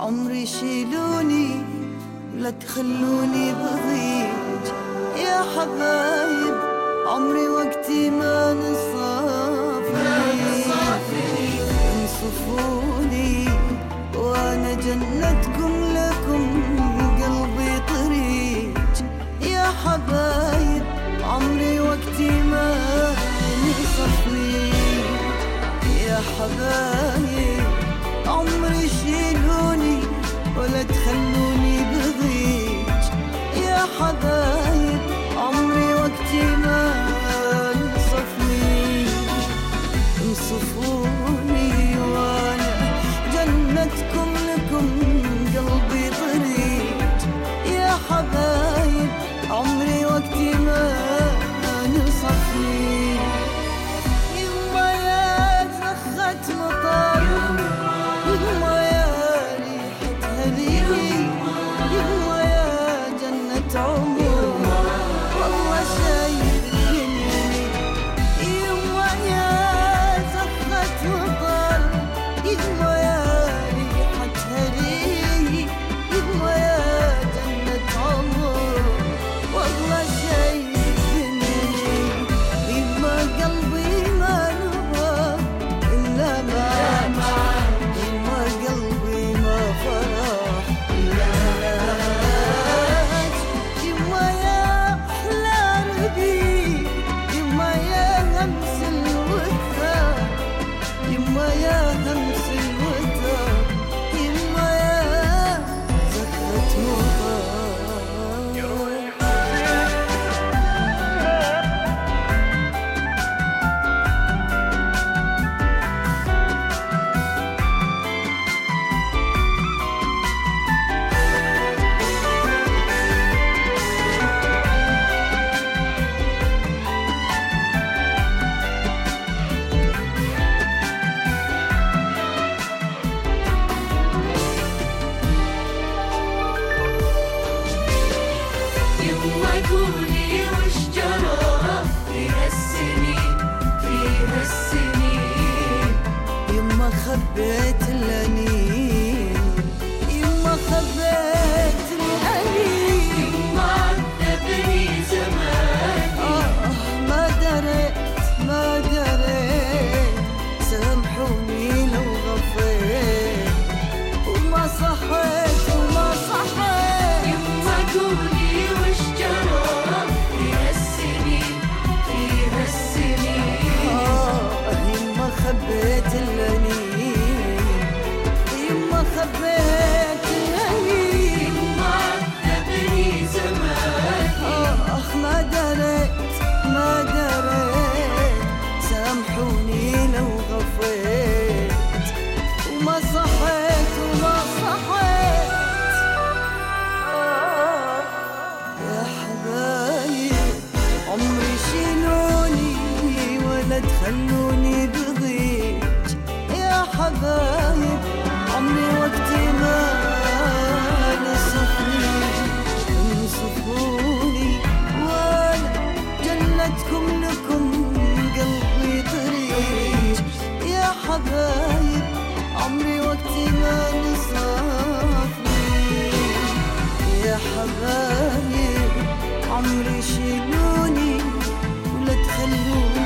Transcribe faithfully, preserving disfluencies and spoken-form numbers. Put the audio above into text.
عمري شيلوني لا تخلوني بضيج يا حبايب، عمري وقتي ما نصافني، انصفوني وانا جنتكم لكم قلبي طريج يا حبايب، عمري وقتي ما نصفني يا حبايب، عمري شيلوني ولا تخلوني بضيج يا حبايب، عمري وقتي ما نصفني، انصفوني وانا جنتكم لكم قلبي طريج يا حبايب، عمري وقتي ما نصفني. يما يا زخة مطر، يما يا ريحة هدية، يما يا جنة عمر والله شايفيني، يما يا زخة مطر، يما يا ريحة هدية، يما يا جنة عمر والله شايفيني، يما قلبي ما نبغى إلا معاك، يما قلبي ما فرح إلا معاك، يما يا أحلى ربيع، يما يا همس الوثاق، يما يا همس الوثاق، يما يا زخة مطر. يما قولي وش جرى في هالسنين، في هالسنين، يما خبيت الأنين، يما خبيت الأنين، يما عذبني زمان، آه ما دريت ما دريت، سامحوني لو غفيت وما صحيت وما صحيت. يما قولي وش جرى في هالسنين، في هالسنين، آه يما خبيت الأنين، يما خبيت الأنين، يما عذبني زمان، آه ما دريت ما دريت، سامحوني لو غفيت وما صحيت وما صحيت. آه يا حبايب، عمري شيلوني ولا تخلوني بضيج يا حبايب، عمري وقتي ما نصفني، انصفوني وانا جنتكم لكم قلبي طريج يا حبايب، عمري وقتي ما نصفني يا حبايب، عمري شيلوني ولا تخلوني